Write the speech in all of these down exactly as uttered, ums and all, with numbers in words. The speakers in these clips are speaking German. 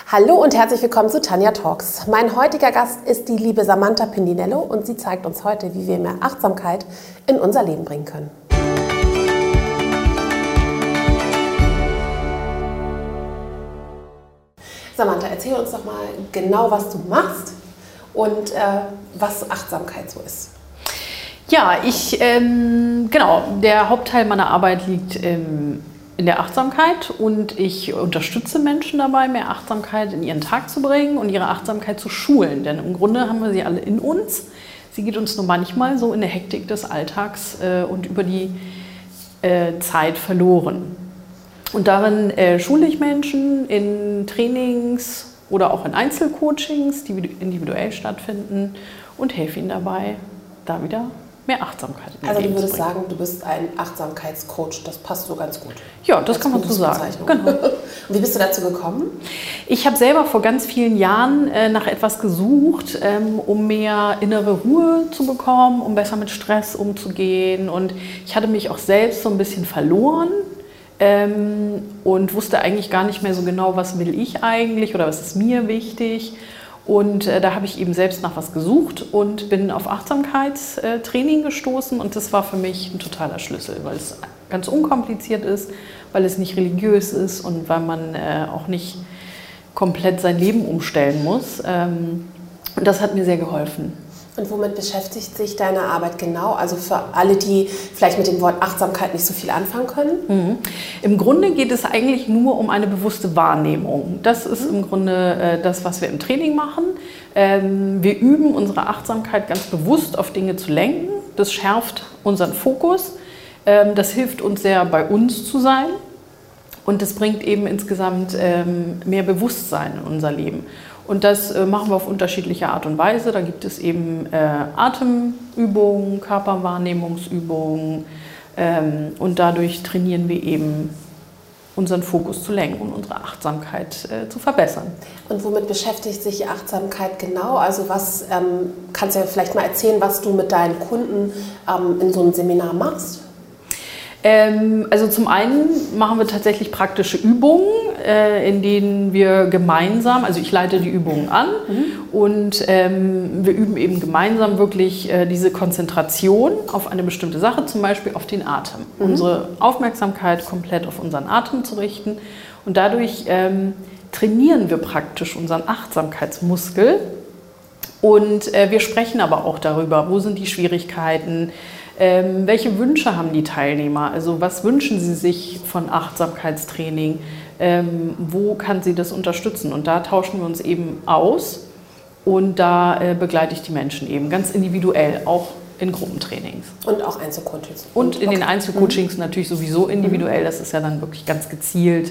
Hallo und herzlich willkommen zu Tanja Talks. Mein heutiger Gast ist die liebe Samantha Pindinello und sie zeigt uns heute, wie wir mehr Achtsamkeit in unser Leben bringen können. Samantha, erzähl uns doch mal genau, was du machst und äh, was Achtsamkeit so ist. Ja, ich, ähm, genau, der Hauptteil meiner Arbeit liegt ähm, in der Achtsamkeit und ich unterstütze Menschen dabei, mehr Achtsamkeit in ihren Tag zu bringen und ihre Achtsamkeit zu schulen. Denn im Grunde haben wir sie alle in uns. Sie geht uns nur manchmal so in der Hektik des Alltags äh, und über die äh, Zeit verloren. Und darin äh, schule ich Menschen in Trainings oder auch in Einzelcoachings, die individuell stattfinden und helfe ihnen dabei, da wieder mehr Achtsamkeit in ihr Also du Leben würdest zu bringen. sagen, du bist ein Achtsamkeitscoach, das passt so ganz gut. Ja, das kann man so sagen. Genau. Und wie bist du dazu gekommen? Ich habe selber vor ganz vielen Jahren äh, nach etwas gesucht, ähm, um mehr innere Ruhe zu bekommen, um besser mit Stress umzugehen. Und ich hatte mich auch selbst so ein bisschen verloren ähm, und wusste eigentlich gar nicht mehr so genau, was will ich eigentlich oder was ist mir wichtig. Und äh, da habe ich eben selbst nach was gesucht und bin auf Achtsamkeitstraining gestoßen. Und das war für mich ein totaler Schlüssel, weil es ganz unkompliziert ist, weil es nicht religiös ist und weil man äh, auch nicht komplett sein Leben umstellen muss. Ähm, und das hat mir sehr geholfen. Und womit beschäftigt sich deine Arbeit genau? Also für alle, die vielleicht mit dem Wort Achtsamkeit nicht so viel anfangen können? Mhm. Im Grunde geht es eigentlich nur um eine bewusste Wahrnehmung. Das ist im Grunde äh, das, was wir im Training machen. Ähm, wir üben unsere Achtsamkeit ganz bewusst auf Dinge zu lenken. Das schärft unseren Fokus. Ähm, das hilft uns sehr, bei uns zu sein. Und das bringt eben insgesamt ähm, mehr Bewusstsein in unser Leben. Und das äh, machen wir auf unterschiedliche Art und Weise. Da gibt es eben äh, Atemübungen, Körperwahrnehmungsübungen ähm, und dadurch trainieren wir eben unseren Fokus zu lenken und unsere Achtsamkeit äh, zu verbessern. Und womit beschäftigt sich Achtsamkeit genau? Also was ähm, kannst du ja vielleicht mal erzählen, was du mit deinen Kunden ähm, in so einem Seminar machst? Ähm, also zum einen machen wir tatsächlich praktische Übungen, äh, in denen wir gemeinsam, also ich leite die Übungen an mhm. und ähm, wir üben eben gemeinsam wirklich äh, diese Konzentration auf eine bestimmte Sache, zum Beispiel auf den Atem. Mhm. Unsere Aufmerksamkeit komplett auf unseren Atem zu richten und dadurch ähm, trainieren wir praktisch unseren Achtsamkeitsmuskel und äh, wir sprechen aber auch darüber, wo sind die Schwierigkeiten, Ähm, welche Wünsche haben die Teilnehmer? Also was wünschen sie sich von Achtsamkeitstraining? Ähm, wo kann sie das unterstützen? Und da tauschen wir uns eben aus und da äh, begleite ich die Menschen eben ganz individuell, auch in Gruppentrainings. Und auch Einzelcoachings. Und in okay. den Einzelcoachings mhm. natürlich sowieso individuell, das ist ja dann wirklich ganz gezielt.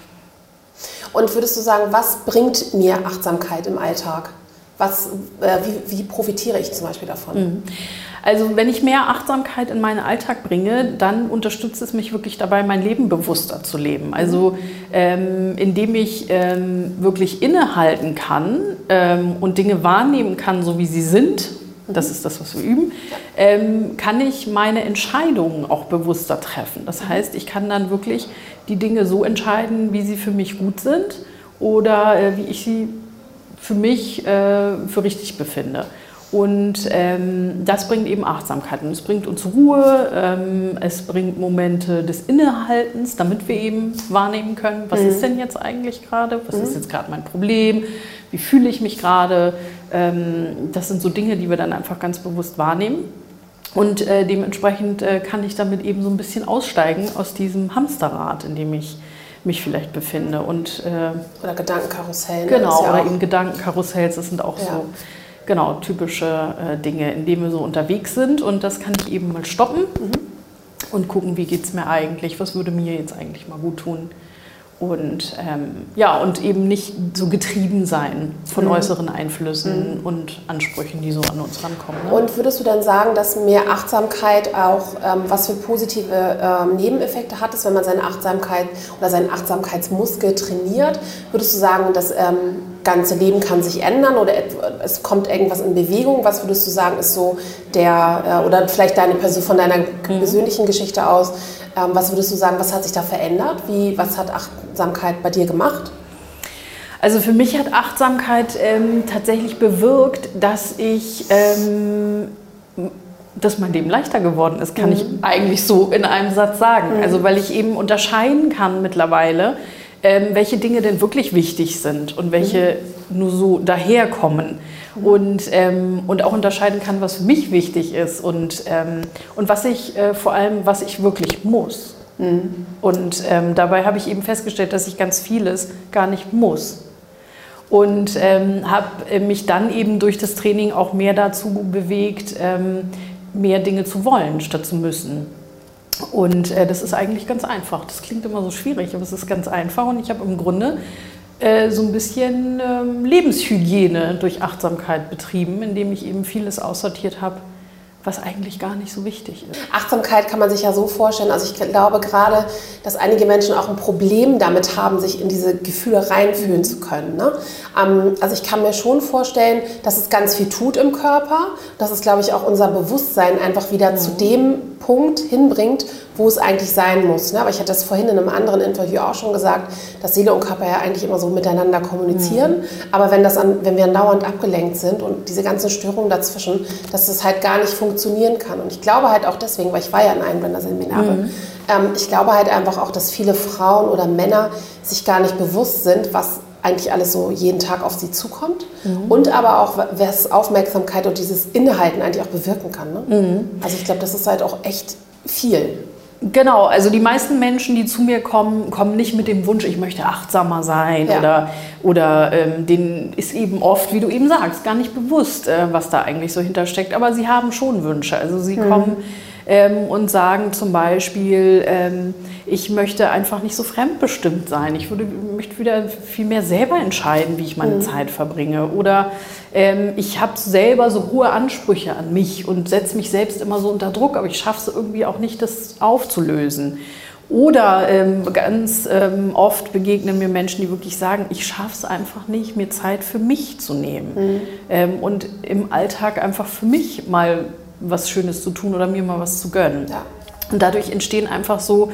Und würdest du sagen, was bringt mir Achtsamkeit im Alltag? Was, äh, wie, wie profitiere ich zum Beispiel davon? Mhm. Also wenn ich mehr Achtsamkeit in meinen Alltag bringe, dann unterstützt es mich wirklich dabei, mein Leben bewusster zu leben. Also ähm, indem ich ähm, wirklich innehalten kann ähm, und Dinge wahrnehmen kann, so wie sie sind, das ist das, was wir üben, ähm, kann ich meine Entscheidungen auch bewusster treffen. Das heißt, ich kann dann wirklich die Dinge so entscheiden, wie sie für mich gut sind oder äh, wie ich sie für mich äh, für richtig befinde. Und ähm, das bringt eben Achtsamkeit und es bringt uns Ruhe, ähm, es bringt Momente des Innehaltens, damit wir eben wahrnehmen können, was mhm. ist denn jetzt eigentlich gerade, was mhm. ist jetzt gerade mein Problem, wie fühle ich mich gerade. Ähm, das sind so Dinge, die wir dann einfach ganz bewusst wahrnehmen. Und äh, dementsprechend äh, kann ich damit eben so ein bisschen aussteigen aus diesem Hamsterrad, in dem ich mich vielleicht befinde. Und, äh, oder Gedankenkarussell. Genau, ja oder auch. eben Gedankenkarussells, das sind auch ja. so genau, typische äh, Dinge, in denen wir so unterwegs sind. Und das kann ich eben mal stoppen mhm. und gucken, wie geht es mir eigentlich, was würde mir jetzt eigentlich mal gut tun. Und, ähm, ja, und eben nicht so getrieben sein von mhm. äußeren Einflüssen mhm. und Ansprüchen, die so an uns rankommen. Ne? Und würdest du dann sagen, dass mehr Achtsamkeit auch ähm, was für positive ähm, Nebeneffekte hat, es, wenn man seine Achtsamkeit oder seinen Achtsamkeitsmuskel trainiert? Würdest du sagen, das ähm, ganze Leben kann sich ändern oder es kommt irgendwas in Bewegung? Was würdest du sagen, ist so der, äh, oder vielleicht deine Person, von deiner mhm. persönlichen Geschichte aus, ähm, was würdest du sagen, was hat sich da verändert? Wie, was hat Achtsamkeit bei dir gemacht? Also für mich hat Achtsamkeit ähm, tatsächlich bewirkt, dass ich, ähm, dass mein Leben leichter geworden ist, kann mhm. ich eigentlich so in einem Satz sagen. Mhm. Also weil ich eben unterscheiden kann mittlerweile, ähm, welche Dinge denn wirklich wichtig sind und welche mhm. nur so daherkommen. Mhm. Und, ähm, und auch unterscheiden kann, was für mich wichtig ist und, ähm, und was ich äh, vor allem, was ich wirklich muss. Mhm. Und ähm, dabei habe ich eben festgestellt, dass ich ganz vieles gar nicht muss. Und ähm, habe mich dann eben durch das Training auch mehr dazu bewegt, ähm, mehr Dinge zu wollen, statt zu müssen. Und äh, das ist eigentlich ganz einfach. Das klingt immer so schwierig, aber es ist ganz einfach. Und ich habe im Grunde äh, so ein bisschen äh, Lebenshygiene durch Achtsamkeit betrieben, indem ich eben vieles aussortiert habe, was eigentlich gar nicht so wichtig ist. Achtsamkeit kann man sich ja so vorstellen, also ich glaube gerade, dass einige Menschen auch ein Problem damit haben, sich in diese Gefühle reinfühlen zu können. Ne? Ähm, also ich kann mir schon vorstellen, dass es ganz viel tut im Körper, dass es, glaube ich, auch unser Bewusstsein einfach wieder mhm. zu dem Punkt hinbringt, wo es eigentlich sein muss. Ne? Aber ich hatte das vorhin in einem anderen Interview auch schon gesagt, dass Seele und Körper ja eigentlich immer so miteinander kommunizieren. Mhm. Aber wenn, das an, wenn wir dauernd abgelenkt sind und diese ganzen Störungen dazwischen, dass das halt gar nicht funktionieren kann. Und ich glaube halt auch deswegen, weil ich war ja in Einblenderseminare, mhm. ähm, ich glaube halt einfach auch, dass viele Frauen oder Männer sich gar nicht bewusst sind, was eigentlich alles so jeden Tag auf sie zukommt mhm. und aber auch, was Aufmerksamkeit und dieses Innehalten eigentlich auch bewirken kann. Ne? Mhm. Also ich glaube, das ist halt auch echt viel. Genau, also die meisten Menschen, die zu mir kommen, kommen nicht mit dem Wunsch, ich möchte achtsamer sein ja. oder, oder ähm, denen ist eben oft, wie du eben sagst, gar nicht bewusst, äh, was da eigentlich so hintersteckt, aber sie haben schon Wünsche. Also sie mhm. kommen ähm, und sagen zum Beispiel, ähm, ich möchte einfach nicht so fremdbestimmt sein. Ich würde, möchte wieder viel mehr selber entscheiden, wie ich meine mhm. Zeit verbringe. Oder ähm, ich habe selber so hohe Ansprüche an mich und setze mich selbst immer so unter Druck, aber ich schaffe es irgendwie auch nicht, das aufzulösen. Oder ähm, ganz ähm, oft begegnen mir Menschen, die wirklich sagen, ich schaffe es einfach nicht, mir Zeit für mich zu nehmen. Mhm. Ähm, und im Alltag einfach für mich mal was Schönes zu tun oder mir mal was zu gönnen. Ja. Und dadurch entstehen einfach so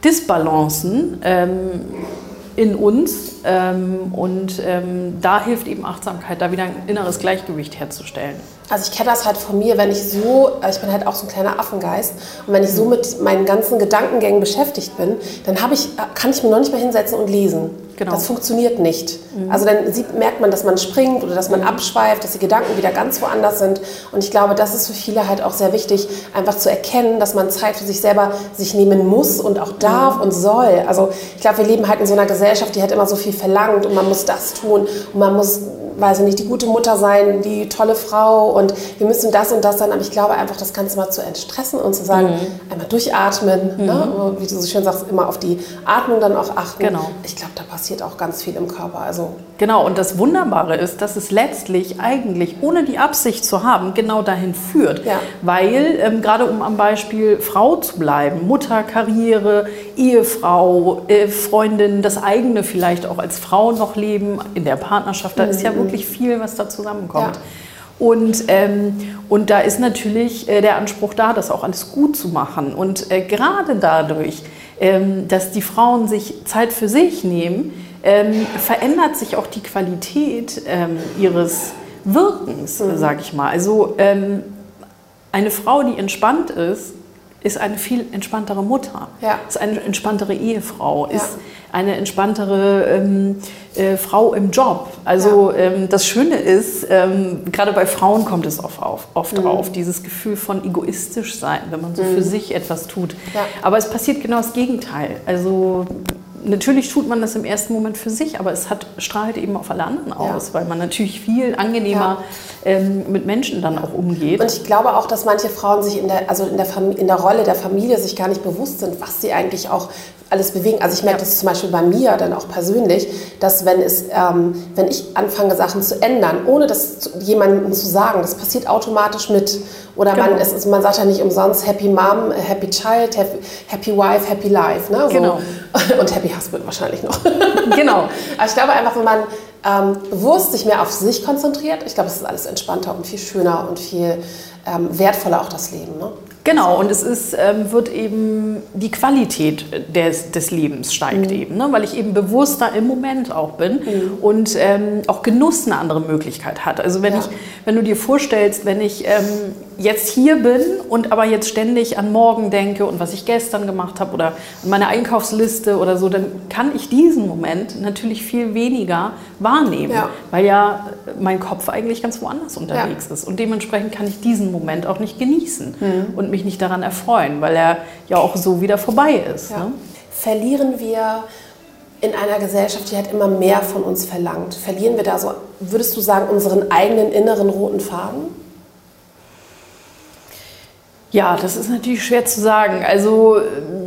Disbalancen ähm, in uns ähm, und ähm, da hilft eben Achtsamkeit, da wieder ein inneres Gleichgewicht herzustellen. Also ich kenne das halt von mir, wenn ich so, ich bin halt auch so ein kleiner Affengeist und wenn ich so mit meinen ganzen Gedankengängen beschäftigt bin, dann habe ich, kann ich mir noch nicht mal hinsetzen und lesen. Genau. Das funktioniert nicht. Mhm. Also dann sieht, merkt man, dass man springt oder dass man mhm. abschweift, dass die Gedanken wieder ganz woanders sind. Und ich glaube, das ist für viele halt auch sehr wichtig, einfach zu erkennen, dass man Zeit für sich selber sich nehmen muss und auch darf mhm. und soll. Also ich glaube, wir leben halt in so einer Gesellschaft, die halt immer so viel verlangt und man muss das tun und man muss, weiß ich nicht, die gute Mutter sein, die tolle Frau und wir müssen das und das sein. Aber ich glaube einfach, das Ganze mal zu entstressen und zu sagen, mhm. einmal durchatmen, mhm. ne? Wie du so schön sagst, immer auf die Atmung dann auch achten. Genau. Ich glaube, da passiert auch ganz viel im Körper. Also genau, und das Wunderbare ist, dass es letztlich eigentlich, ohne die Absicht zu haben, genau dahin führt. Ja. Weil, ähm, gerade um am Beispiel Frau zu bleiben, Mutter, Karriere, Ehefrau, äh, Freundin, das eigene vielleicht auch als Frau noch leben, in der Partnerschaft, da mhm. ist ja wirklich viel, was da zusammenkommt. Ja. Und, ähm, und da ist natürlich äh, der Anspruch da, das auch alles gut zu machen. Und äh, gerade dadurch, ähm, dass die Frauen sich Zeit für sich nehmen, ähm, verändert sich auch die Qualität ähm, ihres Wirkens, mhm. sage ich mal. Also ähm, eine Frau, die entspannt ist, ist eine viel entspanntere Mutter, ja. ist eine entspanntere Ehefrau, ja. ist eine entspanntere ähm, äh, Frau im Job. Also ja. ähm, das Schöne ist, ähm, gerade bei Frauen kommt es oft auf, oft mhm. auf, dieses Gefühl von egoistisch sein, wenn man so mhm. für sich etwas tut. Ja. Aber es passiert genau das Gegenteil. Also natürlich tut man das im ersten Moment für sich, aber es hat, strahlt eben auf alle anderen aus, ja. weil man natürlich viel angenehmer ja. ähm, mit Menschen dann auch umgeht. Und ich glaube auch, dass manche Frauen sich in der, also in der, Fam- in der Rolle der Familie sich gar nicht bewusst sind, was sie eigentlich auch alles bewegen. Also ich merke ja. das zum Beispiel bei mir dann auch persönlich, dass wenn, es, ähm, wenn ich anfange, Sachen zu ändern, ohne das zu, jemandem zu sagen, das passiert automatisch mit. Oder genau. man, es ist, man sagt ja nicht umsonst Happy Mom, Happy Child, Happy, happy Wife, Happy Life. Ne? So. Genau. Und Happy Husband wahrscheinlich noch. Genau. Aber ich glaube einfach, wenn man ähm, bewusst sich mehr auf sich konzentriert, ich glaube, es ist alles entspannter und viel schöner und viel ähm, wertvoller auch das Leben. Ne? Genau, und es ist, ähm, wird eben die Qualität des, des Lebens steigt mhm. eben, ne? Weil ich eben bewusster im Moment auch bin mhm. und ähm, auch Genuss eine andere Möglichkeit hat. Also wenn, ja. ich, wenn du dir vorstellst, wenn ich ähm, jetzt hier bin und aber jetzt ständig an morgen denke und was ich gestern gemacht habe oder an meine Einkaufsliste oder so, dann kann ich diesen Moment natürlich viel weniger wahrnehmen, ja. weil ja mein Kopf eigentlich ganz woanders unterwegs ja. ist. Und dementsprechend kann ich diesen Moment auch nicht genießen mhm. und mich nicht daran erfreuen, weil er ja auch so wieder vorbei ist. Ja. Ne? Verlieren wir in einer Gesellschaft, die halt immer mehr von uns verlangt, verlieren wir da so, würdest du sagen, unseren eigenen inneren roten Faden? Ja, das ist natürlich schwer zu sagen. Also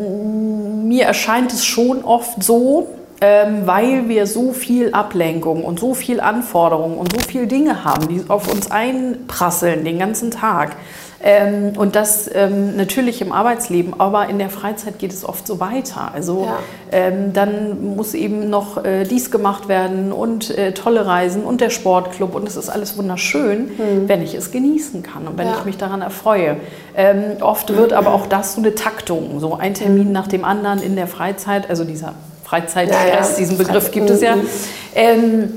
mir erscheint es schon oft so, ähm, weil wir so viel Ablenkung und so viel Anforderungen und so viele Dinge haben, die auf uns einprasseln den ganzen Tag. Ähm, und das ähm, natürlich im Arbeitsleben, aber in der Freizeit geht es oft so weiter. Also ja. ähm, dann muss eben noch äh, dies gemacht werden und äh, tolle Reisen und der Sportclub und es ist alles wunderschön, mhm. wenn ich es genießen kann und wenn ja. ich mich daran erfreue. Ähm, oft wird aber auch das so eine Taktung, so ein Termin mhm. nach dem anderen in der Freizeit, also dieser Freizeitstress, ja, ja. diesen Begriff gibt es ja. Ähm,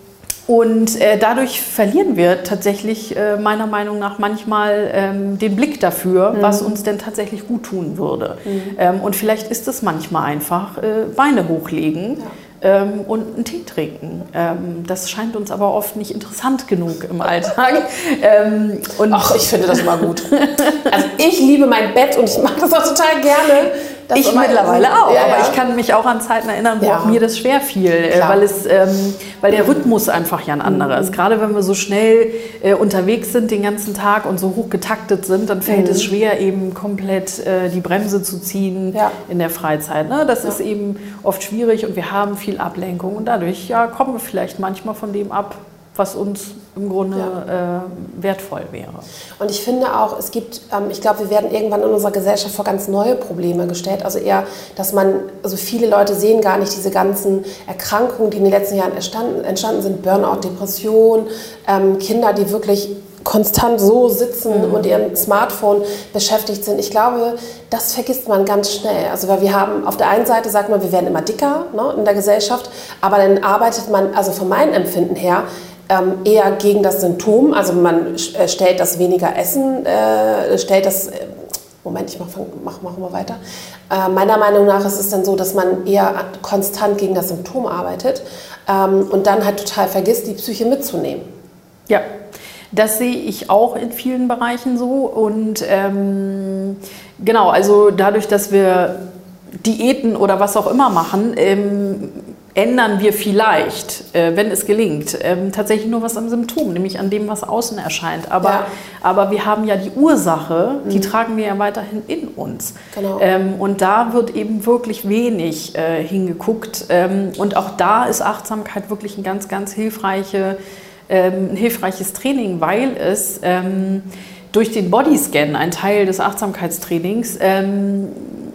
Und äh, dadurch verlieren wir tatsächlich äh, meiner Meinung nach manchmal ähm, den Blick dafür, mhm. was uns denn tatsächlich gut tun würde. Mhm. Ähm, und vielleicht ist es manchmal einfach äh, Beine hochlegen. Ja. Ähm, und einen Tee trinken. Ähm, das scheint uns aber oft nicht interessant genug im Alltag. ähm, und Ach, ich finde das immer gut. Also ich liebe mein Bett und ich mache das auch total gerne. Das ich mittlerweile auch, ja, aber ja. ich kann mich auch an Zeiten erinnern, wo ja. auch mir das schwer fiel, äh, weil, es, ähm, weil der Rhythmus einfach ja ein anderer ist. Mhm. Gerade wenn wir so schnell äh, unterwegs sind den ganzen Tag und so hoch getaktet sind, dann fällt mhm. es schwer, eben komplett äh, die Bremse zu ziehen ja. in der Freizeit. Ne? Das ja. ist eben oft schwierig und wir haben viel Ablenkung und dadurch ja, kommen wir vielleicht manchmal von dem ab, was uns im Grunde ja. äh, wertvoll wäre. Und ich finde auch, es gibt, ähm, ich glaube, wir werden irgendwann in unserer Gesellschaft vor ganz neue Probleme gestellt. Also eher, dass man, also viele Leute sehen gar nicht diese ganzen Erkrankungen, die in den letzten Jahren entstanden, entstanden sind, Burnout, Depression, ähm, Kinder, die wirklich konstant so sitzen mhm. und ihrem Smartphone beschäftigt sind. Ich glaube, das vergisst man ganz schnell. Also weil wir haben, auf der einen Seite sagt man, wir werden immer dicker, ne, in der Gesellschaft, aber dann arbeitet man, also von meinem Empfinden her, ähm, eher gegen das Symptom. Also man äh, stellt das weniger Essen, äh, stellt das, äh, Moment, ich mach, mach, mach mal weiter. Äh, meiner Meinung nach ist es dann so, dass man eher konstant gegen das Symptom arbeitet ähm, und dann halt total vergisst, die Psyche mitzunehmen. Ja. Das sehe ich auch in vielen Bereichen so und ähm, genau, also dadurch, dass wir Diäten oder was auch immer machen, ähm, ändern wir vielleicht, äh, wenn es gelingt, ähm, tatsächlich nur was am Symptom, nämlich an dem, was außen erscheint. Aber, ja. aber wir haben ja die Ursache, die mhm. tragen wir ja weiterhin in uns. Genau. Ähm, und da wird eben wirklich wenig äh, hingeguckt. Ähm, und auch da ist Achtsamkeit wirklich ein ganz, ganz hilfreiche ein hilfreiches Training, weil es ähm, durch den Bodyscan, ein Teil des Achtsamkeitstrainings, ähm,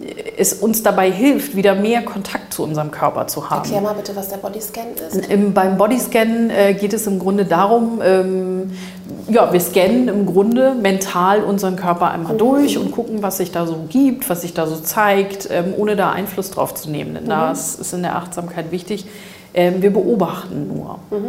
es uns dabei hilft, wieder mehr Kontakt zu unserem Körper zu haben. Erklär mal bitte, was der Bodyscan ist. Im, beim Bodyscan äh, geht es im Grunde darum, ähm, ja, wir scannen im Grunde mental unseren Körper einmal mhm. durch und gucken, was sich da so gibt, was sich da so zeigt, ähm, ohne da Einfluss drauf zu nehmen. Denn mhm. das ist in der Achtsamkeit wichtig. Ähm, wir beobachten nur. Mhm.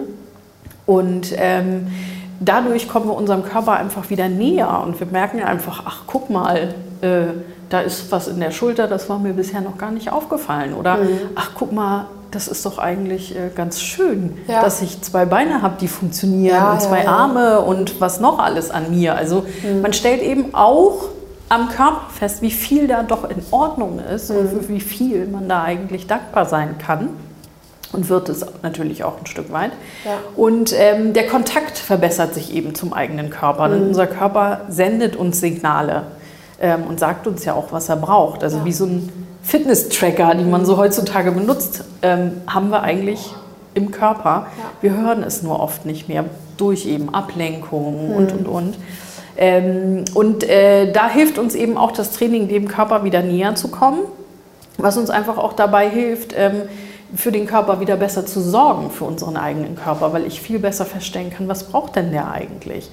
Und ähm, dadurch kommen wir unserem Körper einfach wieder näher und wir merken einfach, ach guck mal, äh, da ist was in der Schulter, das war mir bisher noch gar nicht aufgefallen. Oder mhm. ach guck mal, das ist doch eigentlich äh, ganz schön, ja. dass ich zwei Beine habe, die funktionieren ja, und zwei ja, ja. Arme und was noch alles an mir. Also mhm. man stellt eben auch am Körper fest, wie viel da doch in Ordnung ist mhm. und für wie viel man da eigentlich dankbar sein kann. Und wird es natürlich auch ein Stück weit. Ja. Und ähm, der Kontakt verbessert sich eben zum eigenen Körper. Mhm. Denn unser Körper sendet uns Signale ähm, und sagt uns ja auch, was er braucht. Also ja. wie so ein Fitness-Tracker, den man so heutzutage benutzt, ähm, haben wir eigentlich im Körper. Ja. Wir hören es nur oft nicht mehr durch eben Ablenkungen mhm. und, und, und. Ähm, und äh, da hilft uns eben auch das Training, dem Körper wieder näher zu kommen, was uns einfach auch dabei hilft, ähm, für den Körper wieder besser zu sorgen, für unseren eigenen Körper, weil ich viel besser feststellen kann, was braucht denn der eigentlich?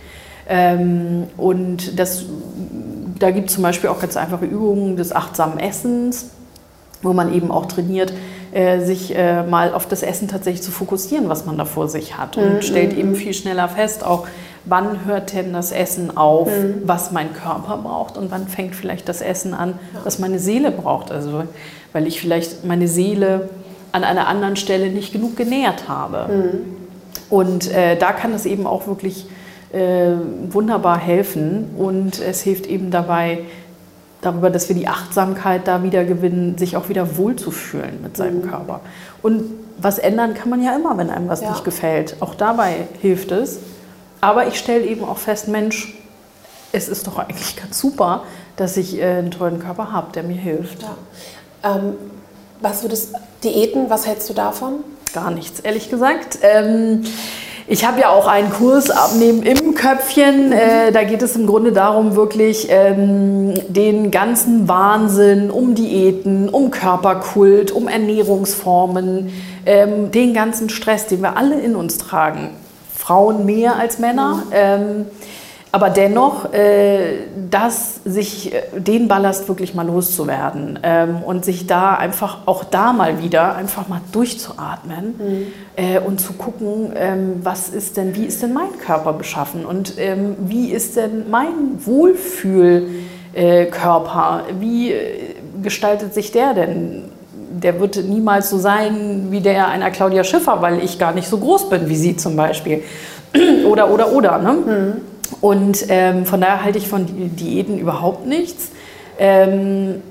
Ähm, und das, da gibt es zum Beispiel auch ganz einfache Übungen des achtsamen Essens, wo man eben auch trainiert, äh, sich äh, mal auf das Essen tatsächlich zu fokussieren, was man da vor sich hat. Und mhm. stellt eben viel schneller fest, auch wann hört denn das Essen auf, mhm. was mein Körper braucht und wann fängt vielleicht das Essen an, ja. was meine Seele braucht. Also weil ich vielleicht meine Seele an einer anderen Stelle nicht genug genährt habe. Mhm. Und äh, da kann es eben auch wirklich äh, wunderbar helfen. Und es hilft eben dabei, darüber, dass wir die Achtsamkeit da wieder gewinnen, sich auch wieder wohlzufühlen mit seinem mhm. Körper. Und was ändern kann man ja immer, wenn einem was ja. nicht gefällt. Auch dabei hilft es. Aber ich stelle eben auch fest, Mensch, es ist doch eigentlich ganz super, dass ich äh, einen tollen Körper habe, der mir hilft. Ja. Ähm, was würdest Diäten, was hältst du davon? Gar nichts, ehrlich gesagt. Ähm, ich habe ja auch einen Kurs Abnehmen im Köpfchen. Äh, da geht es im Grunde darum, wirklich ähm, den ganzen Wahnsinn um Diäten, um Körperkult, um Ernährungsformen, ähm, den ganzen Stress, den wir alle in uns tragen. Frauen mehr als Männer. Mhm. Ähm, Aber dennoch, äh, dass sich äh, den Ballast wirklich mal loszuwerden ähm, und sich da einfach, auch da mal wieder, einfach mal durchzuatmen mhm. äh, und zu gucken, ähm, was ist denn, wie ist denn mein Körper beschaffen und ähm, wie ist denn mein Wohlfühlkörper, äh, wie äh, gestaltet sich der denn? Der wird niemals so sein wie der einer Claudia Schiffer, weil ich gar nicht so groß bin wie sie zum Beispiel. Oder, oder, oder, ne? Mhm. Und ähm, von daher halte ich von Diäten überhaupt nichts. Ähm,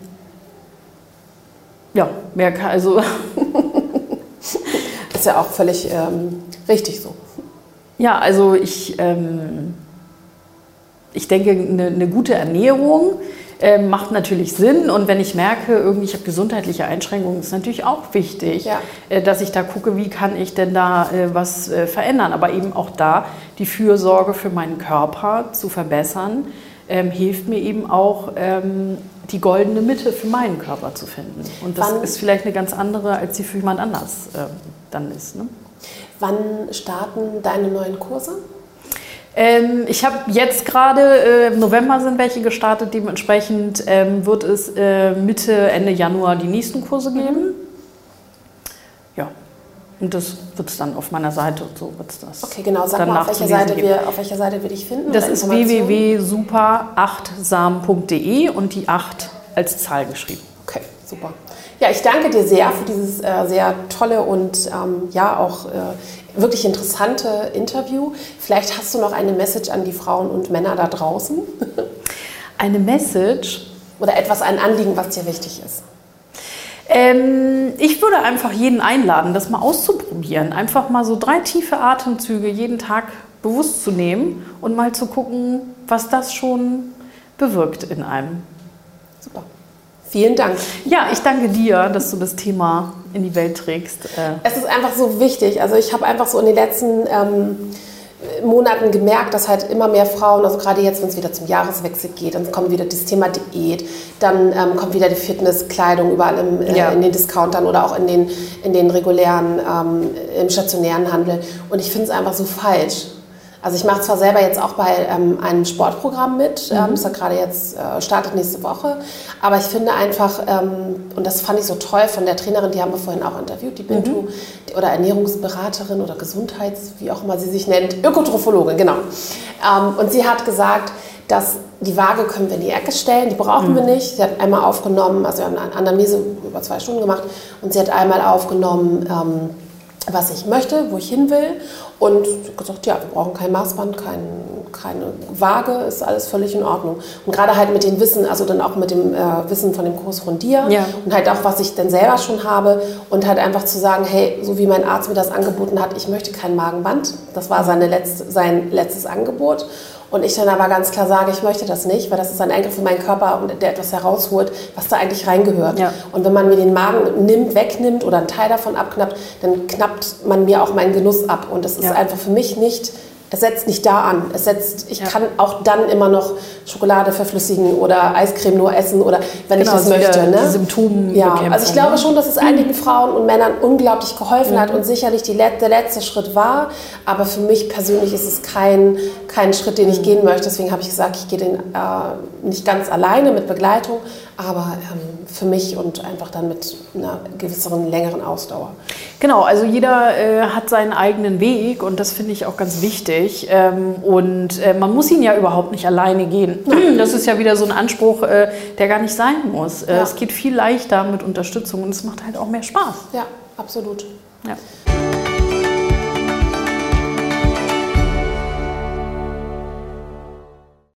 ja, mehr kann, also. Ist ja auch völlig ähm, richtig so. Ja, also ich, ähm, ich denke, eine, eine gute Ernährung äh, macht natürlich Sinn. Und wenn ich merke, irgendwie ich habe gesundheitliche Einschränkungen, ist natürlich auch wichtig, ja. äh, dass ich da gucke, wie kann ich denn da äh, was äh, verändern. Aber eben auch da die Fürsorge für meinen Körper zu verbessern, ähm, hilft mir eben auch, ähm, die goldene Mitte für meinen Körper zu finden. Und das Wann, ist vielleicht eine ganz andere, als sie für jemand anders äh, dann ist. Ne? Wann starten deine neuen Kurse? Ähm, ich habe jetzt gerade, äh, im November sind welche gestartet, dementsprechend ähm, wird es äh, Mitte, Ende Januar die nächsten Kurse geben. Ja, und das wird es dann auf meiner Seite und so wird es das. Okay, genau, sag mal, auf welcher, Seite wir, auf welcher Seite wir dich finden? Das ist w w w punkt super achtsam punkt d e und die acht als Zahl geschrieben. Okay, super. Ja, ich danke dir sehr für dieses äh, sehr tolle und ähm, ja auch äh, wirklich interessante Interview. Vielleicht hast du noch eine Message an die Frauen und Männer da draußen? Eine Message? Oder etwas, ein Anliegen, was dir wichtig ist? Ähm, ich würde einfach jeden einladen, das mal auszuprobieren. Einfach mal so drei tiefe Atemzüge jeden Tag bewusst zu nehmen und mal zu gucken, was das schon bewirkt in einem. Super. Vielen Dank. Ja, ich danke dir, dass du das Thema in die Welt trägst. Es ist einfach so wichtig. Also ich habe einfach so in den letzten ähm, Monaten gemerkt, dass halt immer mehr Frauen, also gerade jetzt, wenn es wieder zum Jahreswechsel geht, dann kommt wieder das Thema Diät, dann ähm, kommt wieder die Fitnesskleidung überall im, äh, ja. in den Discountern oder auch in den, in den regulären, ähm, im stationären Handel. Und ich finde es einfach so falsch. Also ich mache zwar selber jetzt auch bei ähm, einem Sportprogramm mit, mhm. ähm, das gerade jetzt äh, startet nächste Woche, aber ich finde einfach, ähm, und das fand ich so toll von der Trainerin, die haben wir vorhin auch interviewt, die Bintu, mhm. die, oder Ernährungsberaterin oder Gesundheits-, wie auch immer sie sich nennt, Ökotrophologin, genau. Ähm, und sie hat gesagt, dass die Waage können wir in die Ecke stellen, die brauchen mhm. wir nicht. Sie hat einmal aufgenommen, also wir haben eine Anamnese über zwei Stunden gemacht und sie hat einmal aufgenommen, ähm, was ich möchte, wo ich hin will und gesagt, ja, wir brauchen kein Maßband, kein, keine Waage, ist alles völlig in Ordnung. Und gerade halt mit dem Wissen, also dann auch mit dem äh, Wissen von dem Kurs von dir ja. und halt auch, was ich dann selber schon habe und halt einfach zu sagen, hey, so wie mein Arzt mir das angeboten hat, ich möchte kein Magenband, das war seine letzte, sein letztes Angebot. Und ich dann aber ganz klar sage, ich möchte das nicht, weil das ist ein Eingriff in meinen Körper, der etwas herausholt, was da eigentlich reingehört. Ja. Und wenn man mir den Magen nimmt, wegnimmt oder einen Teil davon abknappt, dann knappt man mir auch meinen Genuss ab. Und das ist ja. einfach für mich nicht es setzt nicht da an. Es setzt, ich Ja. kann auch dann immer noch Schokolade verflüssigen oder Eiscreme nur essen oder wenn Genau, ich das also möchte. wieder Ne? die Symptombekämpfung, ja, also ich glaube ne? schon, dass es einigen Frauen und Männern unglaublich geholfen hat und sicherlich die, der letzte Schritt war. Aber für mich persönlich ist es kein, kein Schritt, den ich gehen möchte. Deswegen habe ich gesagt, ich gehe den äh, nicht ganz alleine mit Begleitung, aber ähm, für mich und einfach dann mit einer gewisseren, längeren Ausdauer. Genau, also jeder äh, hat seinen eigenen Weg und das finde ich auch ganz wichtig. Ähm, und äh, man muss ihn ja überhaupt nicht alleine gehen. Das ist ja wieder so ein Anspruch, äh, der gar nicht sein muss. Äh, Ja. Es geht viel leichter mit Unterstützung und es macht halt auch mehr Spaß. Ja, absolut. Ja.